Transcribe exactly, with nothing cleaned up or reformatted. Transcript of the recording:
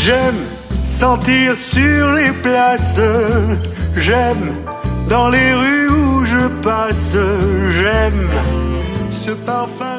J'aime sentir sur les places, j'aime dans les rues où je passe, j'aime ce parfum